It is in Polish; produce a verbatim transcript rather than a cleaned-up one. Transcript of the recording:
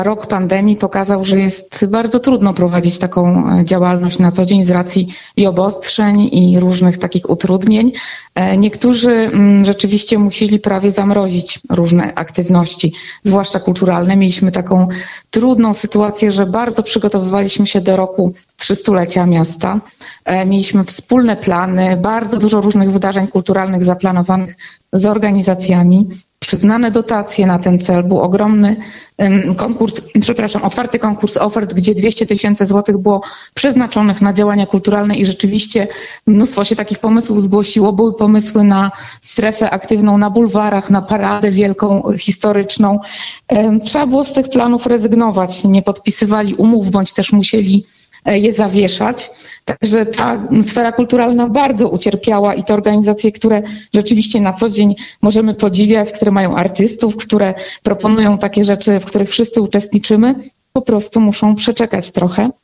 Rok pandemii pokazał, że jest bardzo trudno prowadzić taką działalność na co dzień z racji i obostrzeń, i różnych takich utrudnień. Niektórzy rzeczywiście musieli prawie zamrozić różne aktywności, zwłaszcza kulturalne. Mieliśmy taką trudną sytuację, że bardzo przygotowywaliśmy się do roku trzystulecia miasta. Mieliśmy wspólne plany, bardzo dużo różnych wydarzeń kulturalnych zaplanowanych z organizacjami. Przyznane dotacje na ten cel. Był ogromny konkurs, przepraszam, otwarty konkurs ofert, gdzie dwieście tysięcy złotych było przeznaczonych na działania kulturalne i rzeczywiście mnóstwo się takich pomysłów zgłosiło. Były pomysły na strefę aktywną na bulwarach, na paradę wielką, historyczną. Trzeba było z tych planów rezygnować. Nie podpisywali umów, bądź też musieli je zawieszać. Także ta sfera kulturalna bardzo ucierpiała i te organizacje, które rzeczywiście na co dzień możemy podziwiać, które mają artystów, które proponują takie rzeczy, w których wszyscy uczestniczymy, po prostu muszą przeczekać trochę.